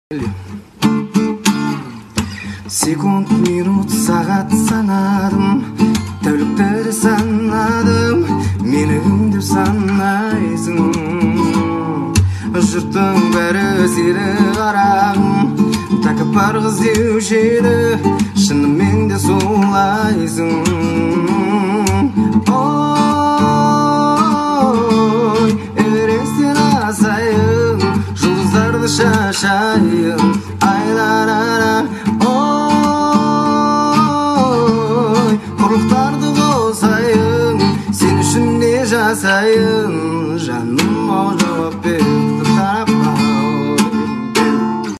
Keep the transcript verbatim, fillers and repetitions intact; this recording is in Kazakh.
Секунд, минут, сағат санадым, тәуліктер санадым, мені кім деп санайсың? Жұрттың бәрі сені қарағым, тәкаппар қыз деуші еді, шынымен де солайсың. Ой, эвересттен асайын, жұлдыздарды шашайын, айларара. Ой, құрлықтарды қосайын, сен үшін не жасайын?